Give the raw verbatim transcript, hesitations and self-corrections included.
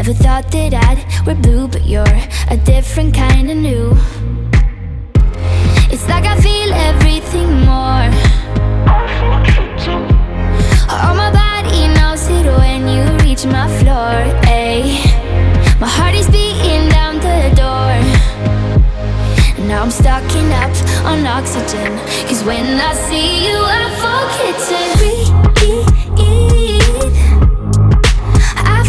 Never thought that I'd wear blue, but you're a different kind of new. It's like I feel everything more. All my body knows it when you reach my floor, ayy. My heart is beating down the door. Now I'm stocking up on oxygen, 'cause when I see you I forget to breathe.